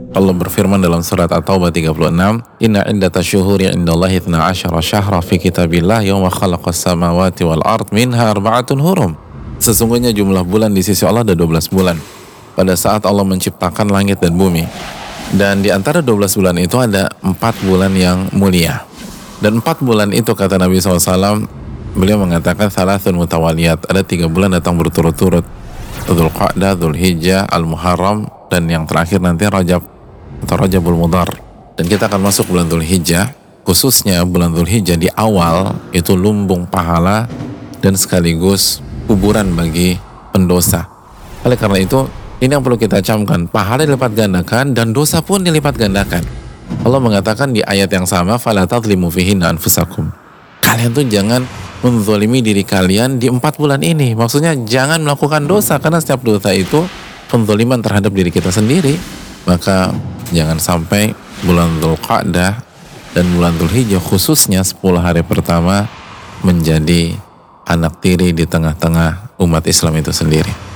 Allah berfirman dalam surat At-Taubah 36, "Inna iddatash syuhuri 'indallahi 12 syahra fi kitabillah yauma khalaqas samawati wal ard minha arba'atun hurum." Sesungguhnya jumlah bulan di sisi Allah ada 12 bulan pada saat Allah menciptakan langit dan bumi. Dan di antara 12 bulan itu ada 4 bulan yang mulia. Dan 4 bulan itu kata Nabi SAW, beliau mengatakan thalathun mutawaliyat, ada 3 bulan datang berturut-turut. Dzulqa'dah, Dzulhijjah, Al-Muharram, dan yang terakhir nanti Rajab atau Rajabul Mudhar. Dan kita akan masuk bulan Dzulhijjah, khususnya bulan Dzulhijjah di awal itu lumbung pahala dan sekaligus kuburan bagi pendosa. Oleh karena itu, ini yang perlu kita camkan, pahala dilipat gandakan dan dosa pun dilipat gandakan. Allah mengatakan di ayat yang sama, "Fala tadlimu fihinna anfusakum." Kalian tuh jangan menzalimi diri kalian di 4 bulan ini. Maksudnya jangan melakukan dosa, karena setiap dosa itu penzaliman terhadap diri kita sendiri. Maka jangan sampai bulan Dzulqa'dah dan bulan Dzulhijjah khususnya 10 hari pertama menjadi anak tiri di tengah-tengah umat Islam itu sendiri.